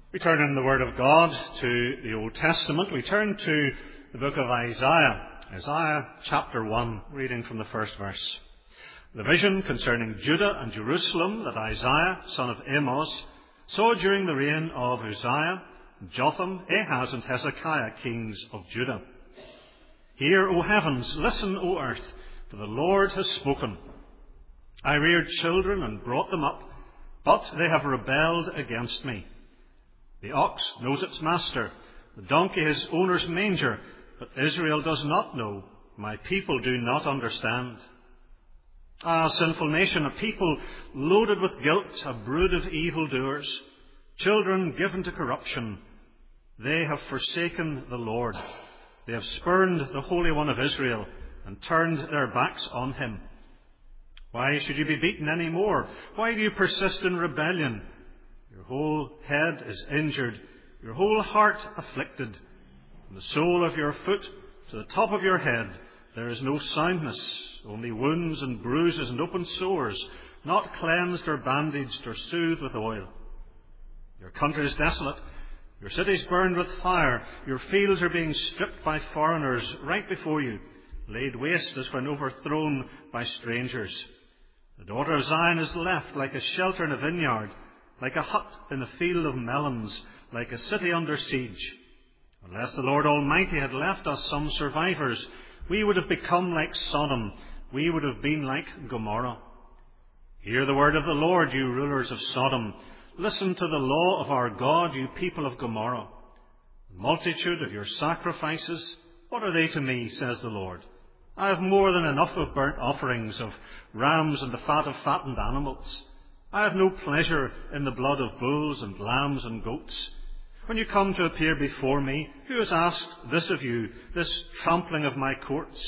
We turn in the Word of God to the Old Testament. We turn to the book of Isaiah. Isaiah chapter 1, reading from the first verse. The vision concerning Judah and Jerusalem that Isaiah, son of Amos, saw during the reign of Uzziah, Jotham, Ahaz, and Hezekiah, kings of Judah. Hear, O heavens, listen, O earth, for the Lord has spoken. I reared children and brought them up, but they have rebelled against me. The ox knows its master, the donkey his owner's manger, but Israel does not know, my people do not understand. Ah, sinful nation, a people loaded with guilt, a brood of evildoers, children given to corruption. They have forsaken the Lord. They have spurned the Holy One of Israel and turned their backs on him. Why should you be beaten any more? Why do you persist in rebellion? Your whole head is injured, your whole heart afflicted. From the sole of your foot to the top of your head, there is no soundness, only wounds and bruises and open sores, not cleansed or bandaged or soothed with oil. Your country is desolate, your cities burned with fire, your fields are being stripped by foreigners right before you, laid waste as when overthrown by strangers. The daughter of Zion is left like a shelter in a vineyard, like a hut in a field of melons, like a city under siege. Unless the Lord Almighty had left us some survivors, we would have become like Sodom, we would have been like Gomorrah. Hear the word of the Lord, you rulers of Sodom. Listen to the law of our God, you people of Gomorrah. The multitude of your sacrifices, what are they to me, says the Lord? I have more than enough of burnt offerings, of rams and the fat of fattened animals. I have no pleasure in the blood of bulls and lambs and goats. When you come to appear before me, who has asked this of you, this trampling of my courts?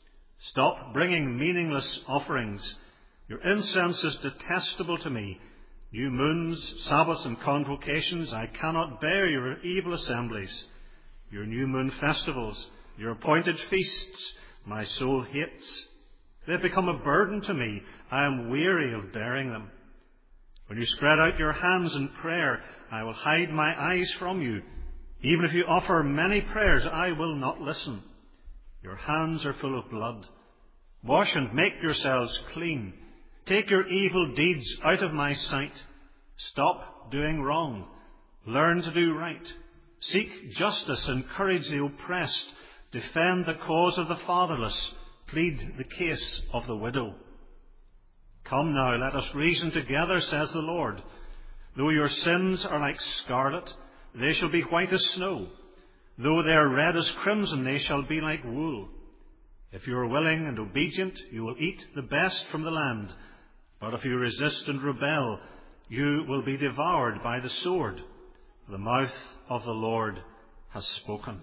Stop bringing meaningless offerings. Your incense is detestable to me. New moons, Sabbaths, and convocations, I cannot bear your evil assemblies. Your new moon festivals, your appointed feasts, my soul hates. They have become a burden to me. I am weary of bearing them. When you spread out your hands in prayer, I will hide my eyes from you. Even if you offer many prayers, I will not listen. Your hands are full of blood. Wash and make yourselves clean. Take your evil deeds out of my sight. Stop doing wrong. Learn to do right. Seek justice, encourage the oppressed. Defend the cause of the fatherless. Plead the case of the widow. Come now, let us reason together, says the Lord. Though your sins are like scarlet, they shall be white as snow. Though they are red as crimson, they shall be like wool. If you are willing and obedient, you will eat the best from the land. But if you resist and rebel, you will be devoured by the sword. The mouth of the Lord has spoken.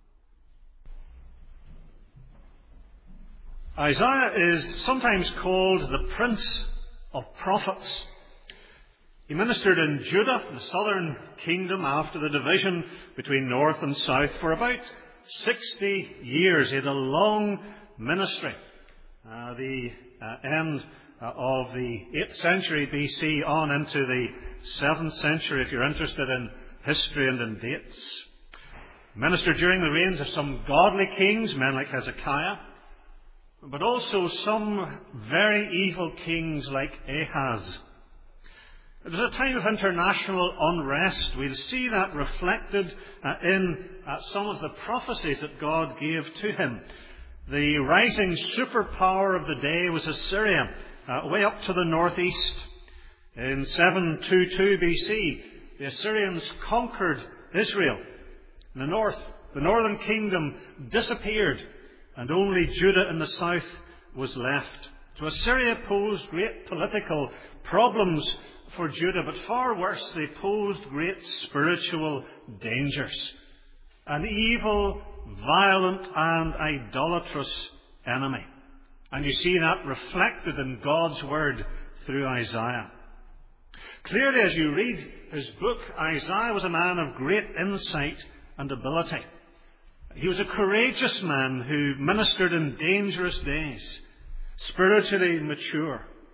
Isaiah is sometimes called the Prince of Prophets. He ministered in Judah, the southern kingdom, after the division between north and south for about 60 years. He had a long ministry. The end of the 8th century BC on into the 7th century, if you're interested in history and in dates. He ministered during the reigns of some godly kings, men like Hezekiah, but also some very evil kings like Ahaz. It was a time of international unrest. We'll see that reflected in some of the prophecies that God gave to him. The rising superpower of the day was Assyria, way up to the northeast. In 722 BC, the Assyrians conquered Israel. In the north, the northern kingdom disappeared, and only Judah in the south was left. So Assyria posed great political problems for Judah, but far worse, they posed great spiritual dangers. An evil, violent, and idolatrous enemy. And you see that reflected in God's word through Isaiah. Clearly, as you read his book, Isaiah was a man of great insight and ability. He was a courageous man who ministered in dangerous days, spiritually mature.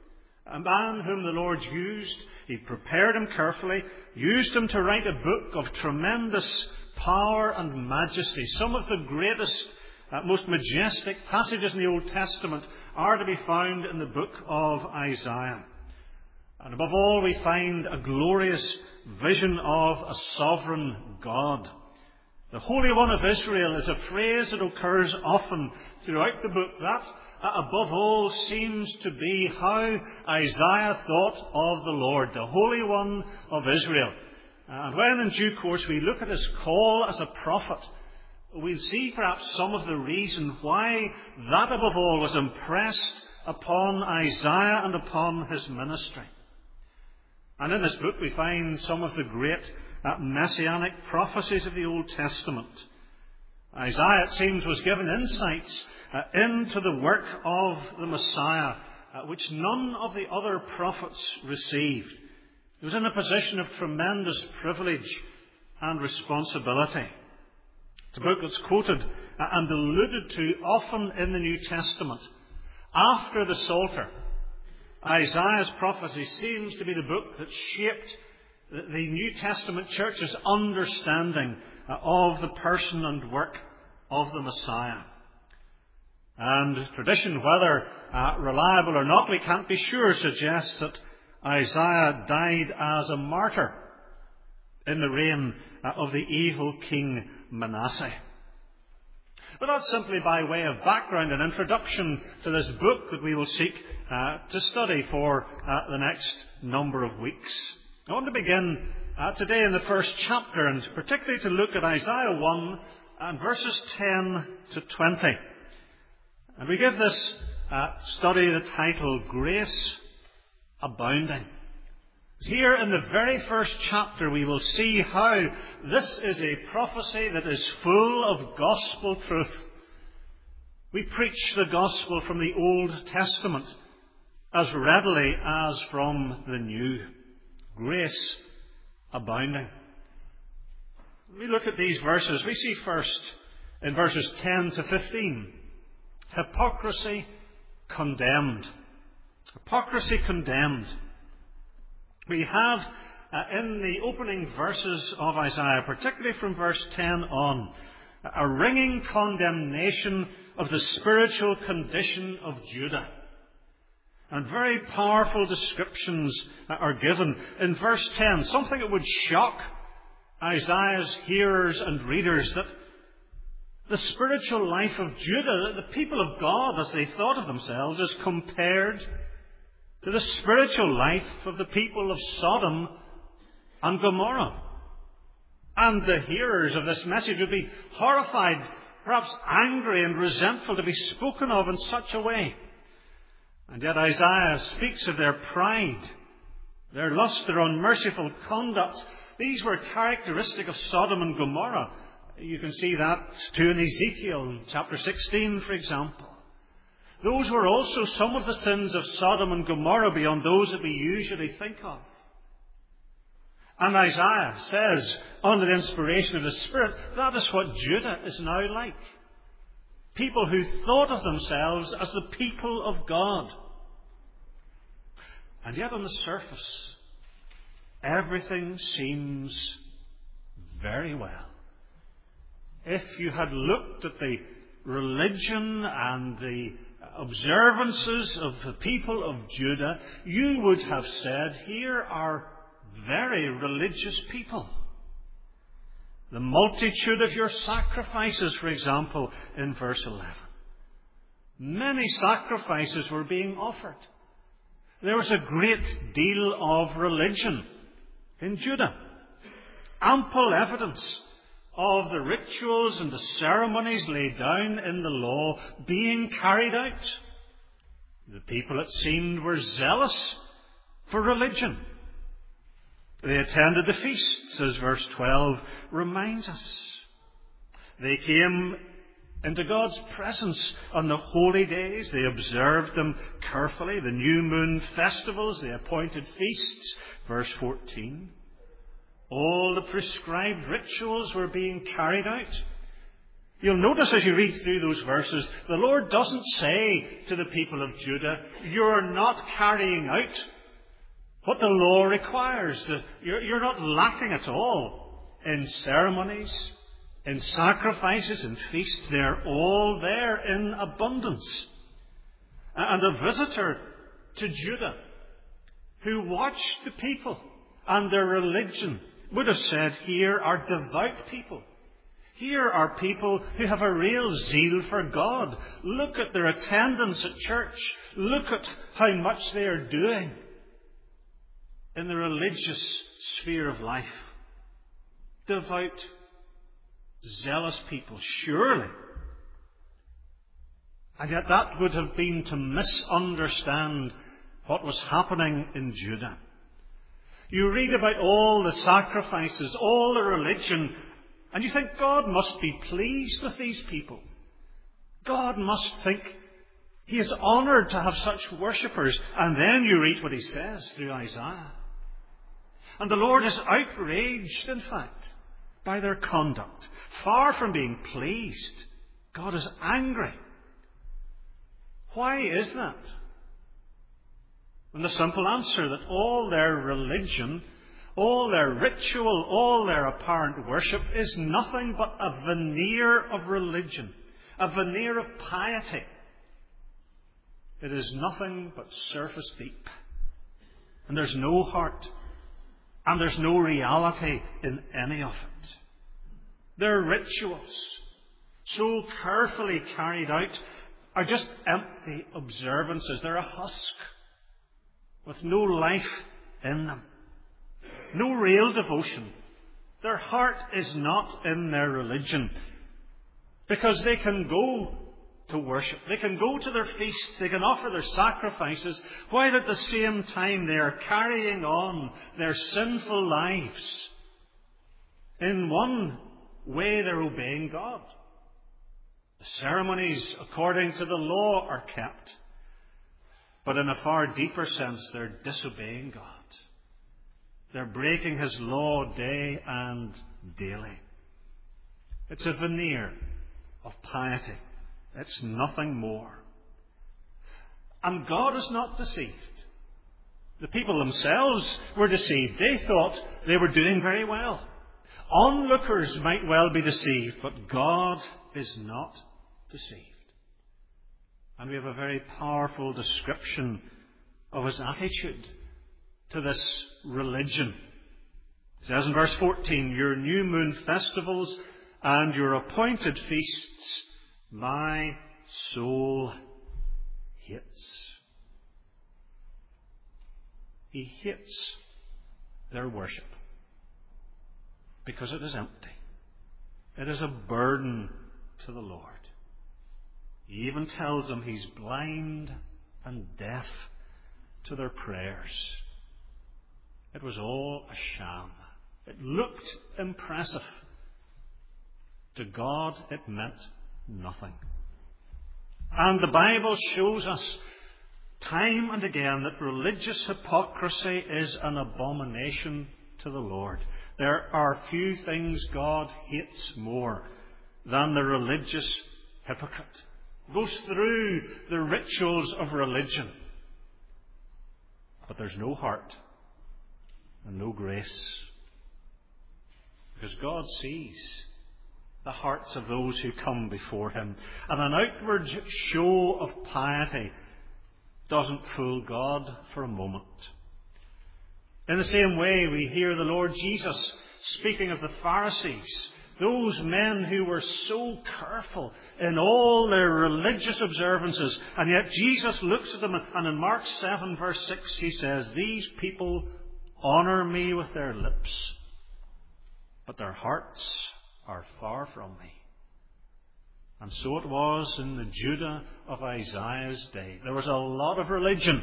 a man whom the Lord used. He prepared him carefully, used him to write a book of tremendous power and majesty. Some of the greatest, most majestic passages in the Old Testament are to be found in the book of Isaiah. And above all, we find a glorious vision of a sovereign God. The Holy One of Israel is a phrase that occurs often throughout the book. That, above all, seems to be how Isaiah thought of the Lord, the Holy One of Israel. And when in due course we look at his call as a prophet, we'll see perhaps some of the reason why that above all was impressed upon Isaiah and upon his ministry. And in this book we find some of the great messianic prophecies of the Old Testament. Isaiah, it seems, was given insights into the work of the Messiah, which none of the other prophets received. He was in a position of tremendous privilege and responsibility. It's a book that's quoted and alluded to often in the New Testament. After the Psalter, Isaiah's prophecy seems to be the book that shaped the New Testament church's understanding of the person and work of the Messiah. And tradition, whether reliable or not, we can't be sure, suggests that Isaiah died as a martyr in the reign of the evil king Manasseh. But that's simply by way of background and introduction to this book that we will seek to study for the next number of weeks. I want to begin today in the first chapter, and particularly to look at Isaiah 1 and verses 10 to 20. And we give this study the title, Grace Abounding. Here in the very first chapter we will see how this is a prophecy that is full of gospel truth. We preach the gospel from the Old Testament as readily as from the New. Grace abounding. When we look at these verses, we see first in verses 10 to 15, hypocrisy condemned. Hypocrisy condemned. We have in the opening verses of Isaiah, particularly from verse 10 on, a ringing condemnation of the spiritual condition of Judah. And very powerful descriptions are given. In verse 10, something that would shock Isaiah's hearers and readers, that the spiritual life of Judah, the people of God as they thought of themselves, is compared to the spiritual life of the people of Sodom and Gomorrah. And the hearers of this message would be horrified, perhaps angry and resentful to be spoken of in such a way. And yet Isaiah speaks of their pride, their lust, their unmerciful conduct. These were characteristic of Sodom and Gomorrah. You can see that too in Ezekiel chapter 16, for example. Those were also some of the sins of Sodom and Gomorrah beyond those that we usually think of. And Isaiah says, under the inspiration of the Spirit, that is what Judah is now like. People who thought of themselves as the people of God. And yet on the surface, everything seems very well. If you had looked at the religion and the observances of the people of Judah, you would have said, here are very religious people. The multitude of your sacrifices, for example, in verse 11. Many sacrifices were being offered. There was a great deal of religion in Judah. Ample evidence of the rituals and the ceremonies laid down in the law being carried out. The people, it seemed, were zealous for religion. They attended the feasts, as verse 12 reminds us. They came into God's presence on the holy days. They observed them carefully. The new moon festivals, the appointed feasts, verse 14. All the prescribed rituals were being carried out. You'll notice as you read through those verses, the Lord doesn't say to the people of Judah, you're not carrying out what the law requires. You're not lacking at all in ceremonies, in sacrifices, in feasts. They're all there in abundance. And a visitor to Judah who watched the people and their religion would have said, here are devout people. Here are people who have a real zeal for God. Look at their attendance at church. Look at how much they are doing in the religious sphere of life. Devout, zealous people, surely. And yet that would have been to misunderstand what was happening in Judah. You read about all the sacrifices, all the religion, and you think God must be pleased with these people. God must think He is honoured to have such worshippers. And then you read what He says through Isaiah. And the Lord is outraged, in fact, by their conduct. Far from being pleased, God is angry. Why is that? And the simple answer that all their religion, all their ritual, all their apparent worship is nothing but a veneer of religion, a veneer of piety. It is nothing but surface deep. And there's no heart. And there's no reality in any of it. Their rituals, so carefully carried out, are just empty observances. They're a husk with no life in them. No real devotion. Their heart is not in their religion. Because they can go to worship. They can go to their feasts. They can offer their sacrifices. While at the same time they are carrying on their sinful lives. In one way they're obeying God. The ceremonies according to the law are kept. But in a far deeper sense, they're disobeying God. They're breaking His law day and daily. It's a veneer of piety. It's nothing more. And God is not deceived. The people themselves were deceived. They thought they were doing very well. Onlookers might well be deceived, but God is not deceived. And we have a very powerful description of His attitude to this religion. It says in verse 14, your new moon festivals and your appointed feasts, my soul hates. He hates their worship because it is empty. It is a burden to the Lord. He even tells them He's blind and deaf to their prayers. It was all a sham. It looked impressive. To God it meant nothing. And the Bible shows us time and again that religious hypocrisy is an abomination to the Lord. There are few things God hates more than the religious hypocrite. Goes through the rituals of religion, but there's no heart and no grace. Because God sees the hearts of those who come before Him. And an outward show of piety doesn't fool God for a moment. In the same way, we hear the Lord Jesus speaking of the Pharisees, those men who were so careful in all their religious observances, and yet Jesus looks at them, and in Mark 7 verse 6 He says, these people honour me with their lips, but their hearts are far from me. And so it was in the Judah of Isaiah's day. There was a lot of religion,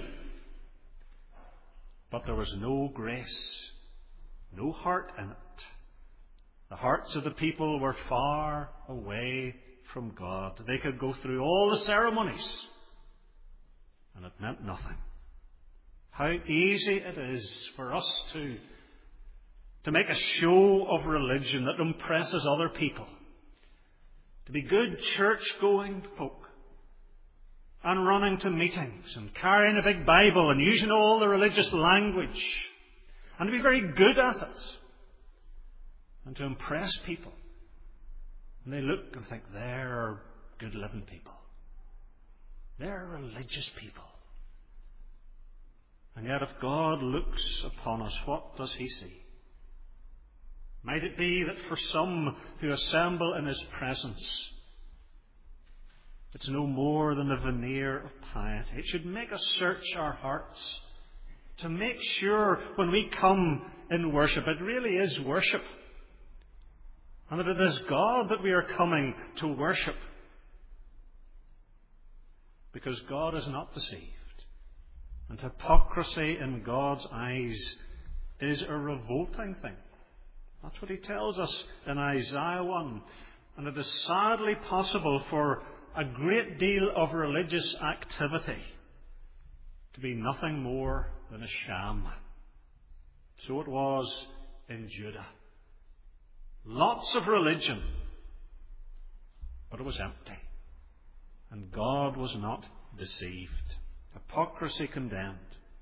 but there was no grace, no heart in it. The hearts of the people were far away from God. They could go through all the ceremonies, and it meant nothing. How easy it is for us to make a show of religion that impresses other people. to be good church-going folk, and running to meetings and carrying a big Bible and using all the religious language, and to be very good at it, and to impress people. And they look and think, they're good living people. They're religious people. And yet if God looks upon us, what does he see? Might it be that for some who assemble in his presence, it's no more than a veneer of piety? It should make us search our hearts to make sure when we come in worship, it really is worship. And that it is God that we are coming to worship. Because God is not deceived. And hypocrisy in God's eyes is a revolting thing. That's what he tells us in Isaiah 1. And it is sadly possible for a great deal of religious activity to be nothing more than a sham. So it was in Judah. Lots of religion, but it was empty. And God was not deceived. Hypocrisy condemned.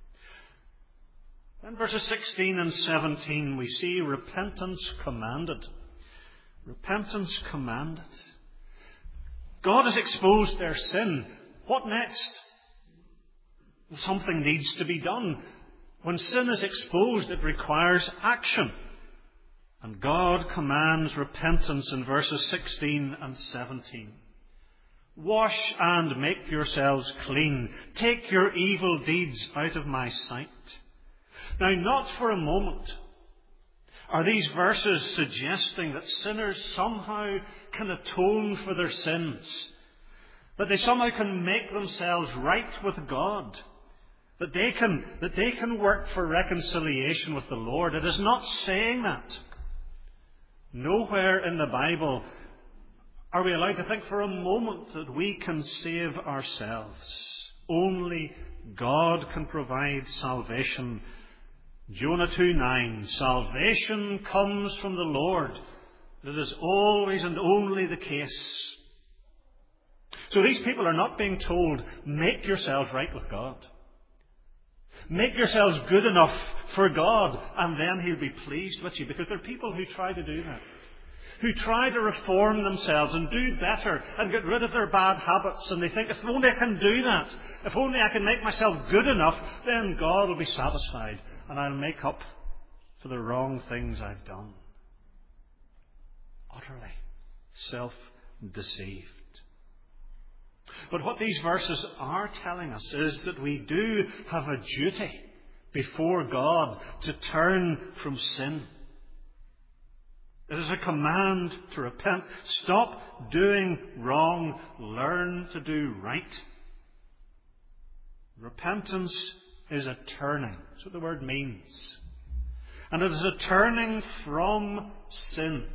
In verses 16 and 17 we see repentance commanded. Repentance commanded. God has exposed their sin. What next? Something needs to be done. When sin is exposed, it requires action. And God commands repentance in verses 16 and 17. Wash and make yourselves clean. Take your evil deeds out of my sight. Now, not for a moment are these verses suggesting that sinners somehow can atone for their sins, that they somehow can make themselves right with God, that they can work for reconciliation with the Lord. It is not saying that. Nowhere in the Bible are we allowed to think for a moment that we can save ourselves. Only God can provide salvation. Jonah 2:9, salvation comes from the Lord. It is always and only the case. So these people are not being told, make yourselves right with God. Make yourselves good enough for God, and then he'll be pleased with you. Because there are people who try to do that. Who try to reform themselves and do better and get rid of their bad habits. And they think, if only I can do that, if only I can make myself good enough, then God will be satisfied and I'll make up for the wrong things I've done. Utterly self-deceived. But what these verses are telling us is that we do have a duty before God to turn from sin. It is a command to repent. Stop doing wrong. Learn to do right. Repentance is a turning. That's what the word means. And it is a turning from sin.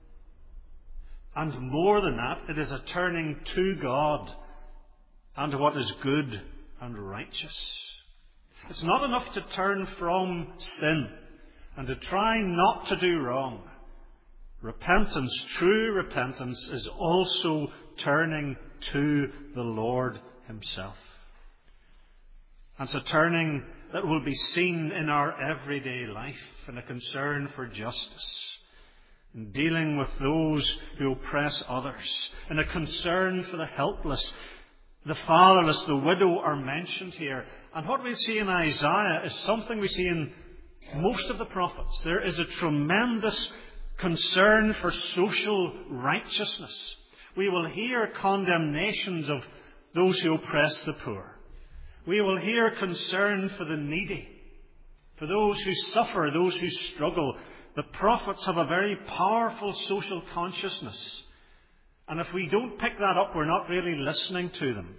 And more than that, it is a turning to God and to what is good and righteous. It's not enough to turn from sin and to try not to do wrong. Repentance, true repentance, is also turning to the Lord himself. And it's a turning that will be seen in our everyday life, in a concern for justice, in dealing with those who oppress others, in a concern for the helpless. The fatherless, the widow are mentioned here. And what we see in Isaiah is something we see in most of the prophets. There is a tremendous concern for social righteousness. We will hear condemnations of those who oppress the poor. We will hear concern for the needy, for those who suffer, those who struggle. The prophets have a very powerful social consciousness. And if we don't pick that up, we're not really listening to them.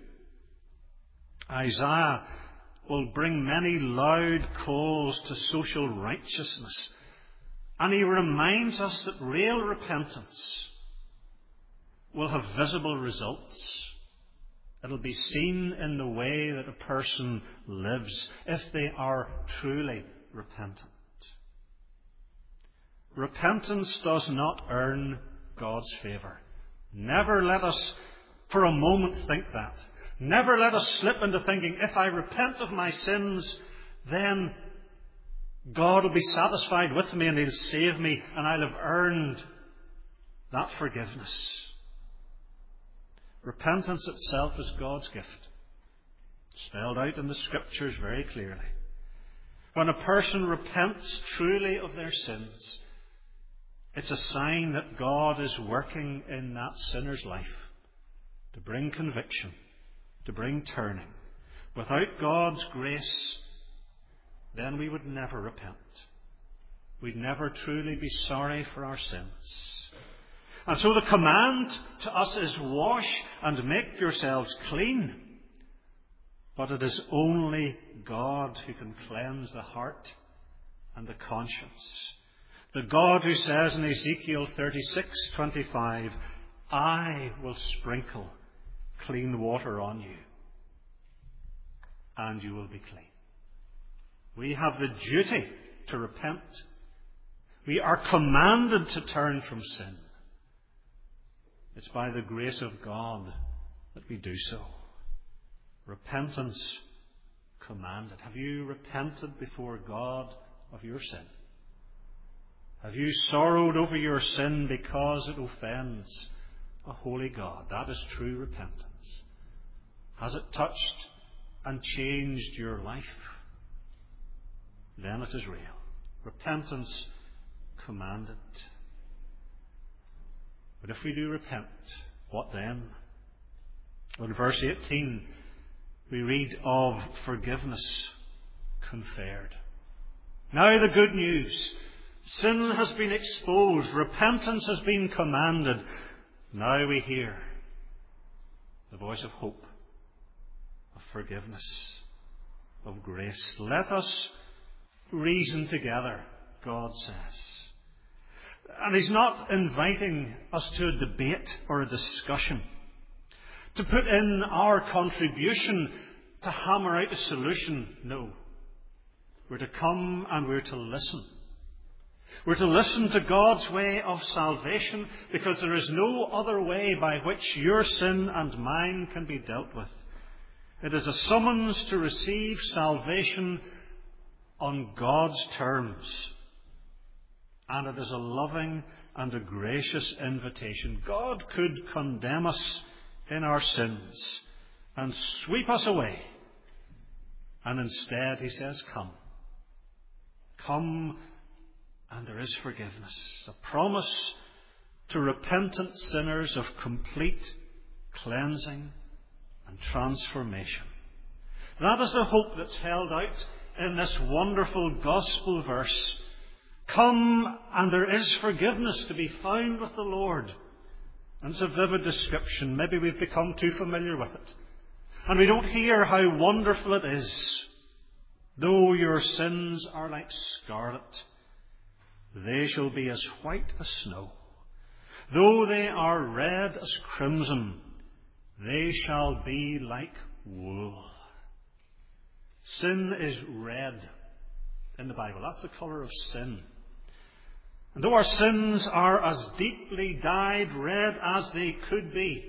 Isaiah will bring many loud calls to social righteousness. And he reminds us that real repentance will have visible results. It'll be seen in the way that a person lives if they are truly repentant. Repentance does not earn God's favour. Never let us for a moment think that. Never let us slip into thinking, if I repent of my sins, then God will be satisfied with me and He'll save me and I'll have earned that forgiveness. Repentance itself is God's gift, spelled out in the Scriptures very clearly. When a person repents truly of their sins, it's a sign that God is working in that sinner's life to bring conviction, to bring turning. Without God's grace, then we would never repent. We'd never truly be sorry for our sins. And so the command to us is wash and make yourselves clean. But it is only God who can cleanse the heart and the conscience. The God who says in Ezekiel 36:25, I will sprinkle clean water on you, and you will be clean. We have the duty to repent. We are commanded to turn from sin. It's by the grace of God that we do so. Repentance commanded. Have you repented before God of your sin? Have you sorrowed over your sin because it offends a holy God? That is true repentance. Has it touched and changed your life? Then it is real. Repentance commanded. But if we do repent, what then? Well, in verse 18, we read of forgiveness conferred. Now the good news. Sin has been exposed. Repentance has been commanded. Now we hear the voice of hope, of forgiveness, of grace. Let us reason together, God says. And He's not inviting us to a debate or a discussion, to put in our contribution to hammer out a solution. No. We're to come and we're to listen. We're to listen to God's way of salvation, because there is no other way by which your sin and mine can be dealt with. It is a summons to receive salvation on God's terms. And it is a loving and a gracious invitation. God could condemn us in our sins and sweep us away. And instead He says, come. Come, and there is forgiveness. A promise to repentant sinners of complete cleansing and transformation. That is the hope that's held out in this wonderful gospel verse. Come, and there is forgiveness to be found with the Lord. And it's a vivid description. Maybe we've become too familiar with it. And we don't hear how wonderful it is. Though your sins are like scarlet, they shall be as white as snow. Though they are red as crimson, they shall be like wool. Sin is red in the Bible. That's the colour of sin. And though our sins are as deeply dyed red as they could be,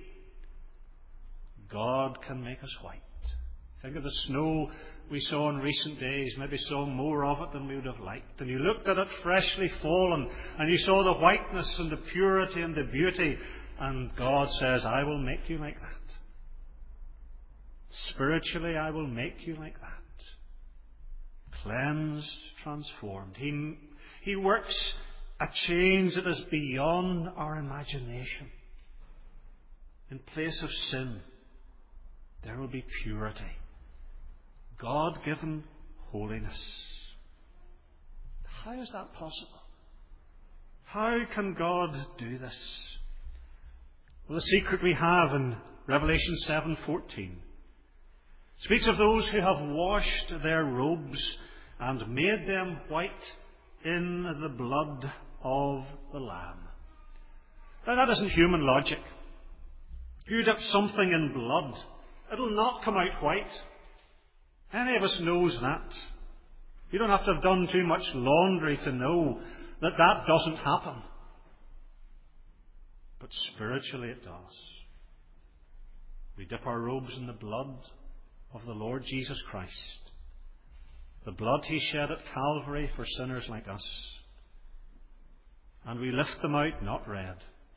God can make us white. Think of the snow we saw in recent days. Maybe saw more of it than we would have liked. And you looked at it freshly fallen, and you saw the whiteness and the purity and the beauty. And God says, I will make you like that. Spiritually, I will make you like that. Cleansed, transformed. He works a change that is beyond our imagination. In place of sin, there will be purity. God-given holiness. How is that possible? How can God do this? Well, the secret we have in Revelation 7:14 speaks of those who have washed their robes and made them white in the blood of the Lamb. Now, that isn't human logic. If you dip something in blood, it'll not come out white. Any of us knows that. You don't have to have done too much laundry to know that that doesn't happen. but spiritually it does. We dip our robes in the blood of the Lord Jesus Christ, the blood He shed at Calvary for sinners like us, and we lift them out not red,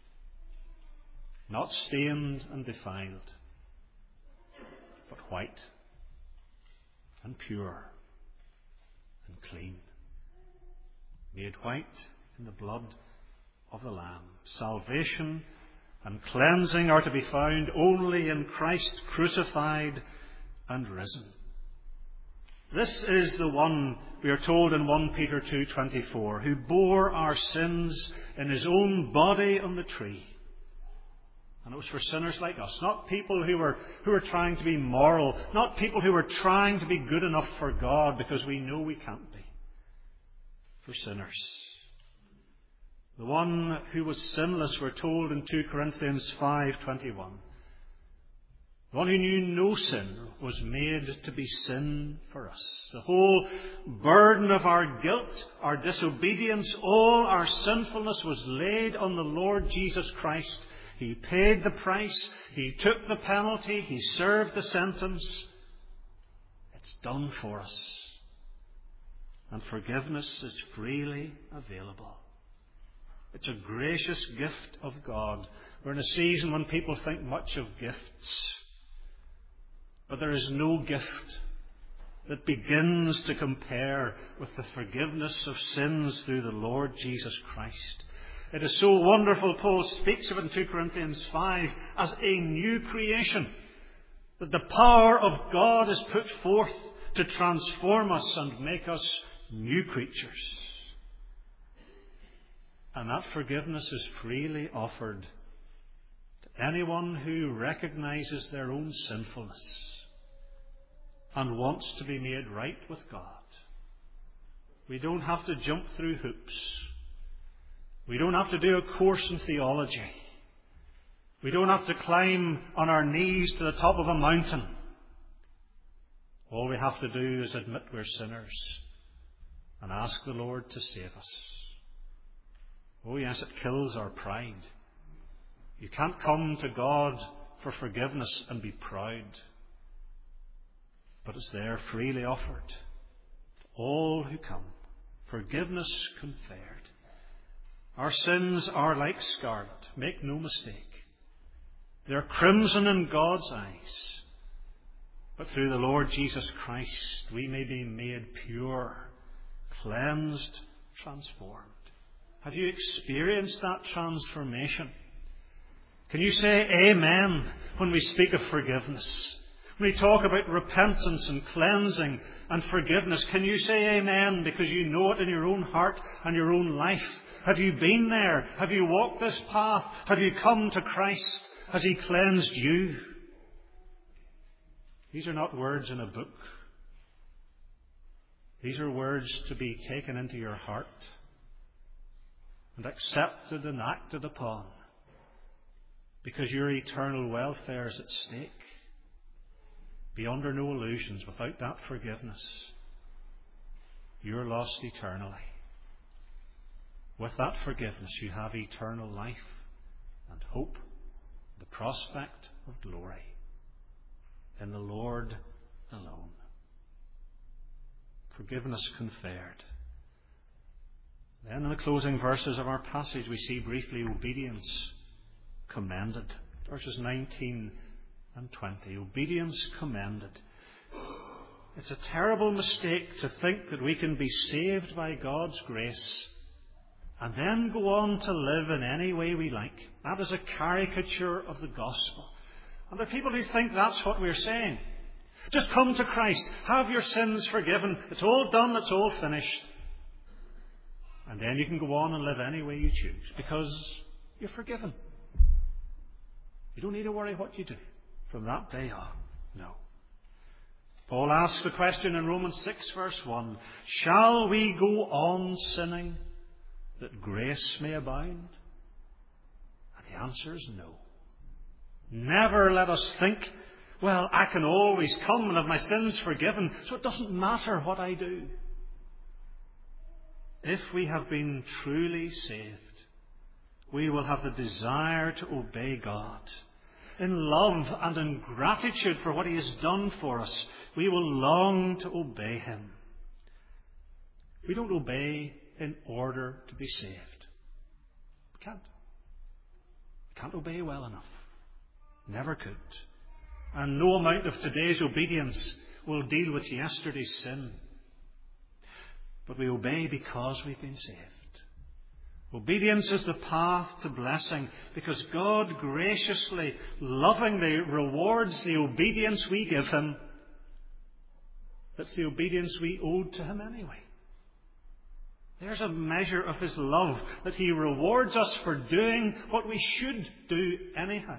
not stained and defiled, but white and pure and clean, made white in the blood of the Lamb. Salvation and cleansing are to be found only in Christ crucified and risen. This is the one, we are told in 1 Peter 2:24, who bore our sins in His own body on the tree. And it was for sinners like us, not people who were trying to be moral, not people who were trying to be good enough for God because we know we can't be. For sinners. The one who was sinless, we're told in 2 Corinthians 5:21. The one who knew no sin was made to be sin for us. The whole burden of our guilt, our disobedience, all our sinfulness was laid on the Lord Jesus Christ. He paid the price. He took the penalty. He served the sentence. It's done for us. And forgiveness is freely available. It's a gracious gift of God. We're in a season when people think much of gifts. But there is no gift that begins to compare with the forgiveness of sins through the Lord Jesus Christ. It is so wonderful. Paul speaks of it in 2 Corinthians 5 as a new creation. That the power of God is put forth to transform us and make us new creatures. And that forgiveness is freely offered to anyone who recognizes their own sinfulness and wants to be made right with God. We don't have to jump through hoops. We don't have to do a course in theology. We don't have to climb on our knees to the top of a mountain. All we have to do is admit we're sinners and ask the Lord to save us. Oh yes, it kills our pride. You can't come to God for forgiveness and be proud. But it's there freely offered to all who come. Forgiveness conferred. Our sins are like scarlet, make no mistake. They're crimson in God's eyes. But through the Lord Jesus Christ, we may be made pure, cleansed, transformed. Have you experienced that transformation? Can you say amen when we speak of forgiveness? When we talk about repentance and cleansing and forgiveness, can you say amen because you know it in your own heart and your own life? Have you been there? Have you walked this path? Have you come to Christ? Has He cleansed you? These are not words in a book. These are words to be taken into your heart and accepted and acted upon because your eternal welfare is at stake. Be under no illusions. Without that forgiveness, you're lost eternally. With that forgiveness, you have eternal life and hope, the prospect of glory in the Lord alone. Forgiveness conferred. Then in the closing verses of our passage, we see briefly obedience commended. Verses 19 and 20. Obedience commended. It's a terrible mistake to think that we can be saved by God's grace and then go on to live in any way we like. That is a caricature of the gospel. And there are people who think that's what we're saying. Just come to Christ. Have your sins forgiven. It's all done. It's all finished. And then you can go on and live any way you choose because you're forgiven. You don't need to worry what you do from that day on. No. Paul asks the question in Romans 6 verse 1, shall we go on sinning that grace may abound? And the answer is no. Never let us think, well, I can always come and have my sins forgiven, so it doesn't matter what I do. If we have been truly saved, We will have the desire to obey God. In love and in gratitude for what He has done for us, we will long to obey Him. We don't obey in order to be saved. We can't. We can't obey well enough. Never could. And no amount of today's obedience will deal with yesterday's sin. But we obey because we've been saved. Obedience is the path to blessing because God graciously, lovingly rewards the obedience we give Him. That's the obedience we owed to Him anyway. There's a measure of His love that He rewards us for doing what we should do anyhow.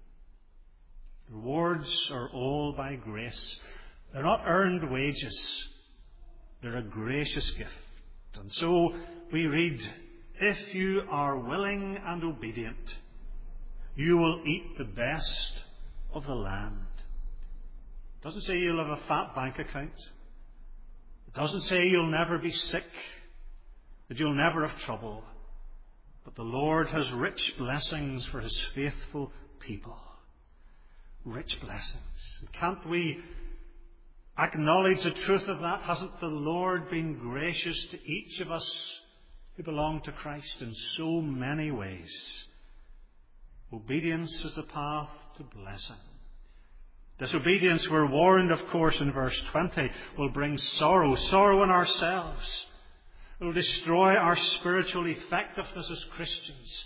Rewards are all by grace. They're not earned wages. They're a gracious gift. And so we read, if you are willing and obedient, you will eat the best of the land. It doesn't say you'll have a fat bank account. It doesn't say you'll never be sick, that you'll never have trouble. But the Lord has rich blessings for His faithful people. Rich blessings. Can't we acknowledge the truth of that? Hasn't the Lord been gracious to each of us who belong to Christ in so many ways? Obedience is the path to blessing. Disobedience, we're warned, of course, in verse 20, will bring sorrow. Sorrow in ourselves. It will destroy our spiritual effectiveness as Christians.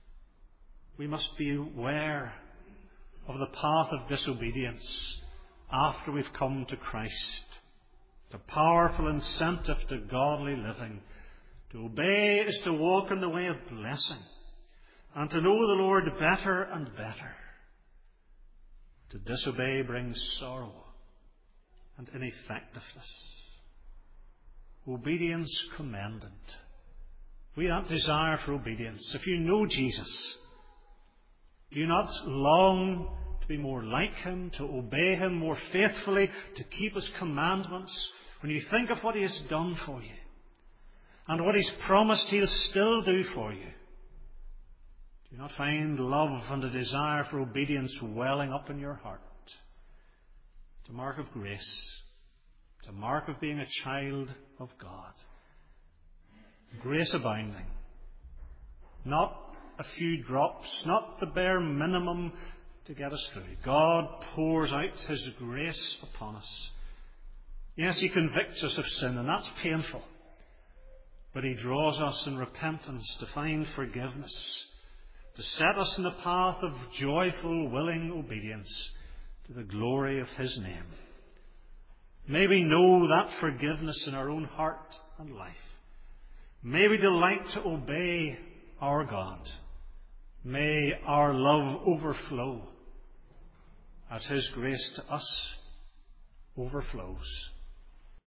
We must be aware of the path of disobedience after we've come to Christ. The powerful incentive to godly living. To obey is to walk in the way of blessing and to know the Lord better and better. To disobey brings sorrow and ineffectiveness. Obedience commended. We have desire for obedience. If you know Jesus, do you not long to be more like Him, to obey Him more faithfully, to keep His commandments? When you think of what He has done for you and what He's promised He'll still do for you, do you not find love and a desire for obedience welling up in your heart? It's a mark of grace. It's a mark of being a child of God. Grace abounding. Not a few drops, not the bare minimum to get us through. God pours out His grace upon us. Yes, He convicts us of sin, and that's painful. But He draws us in repentance to find forgiveness, to set us in the path of joyful, willing obedience to the glory of His name. May we know that forgiveness in our own heart and life. May we delight to obey our God. May our love overflow as His grace to us overflows.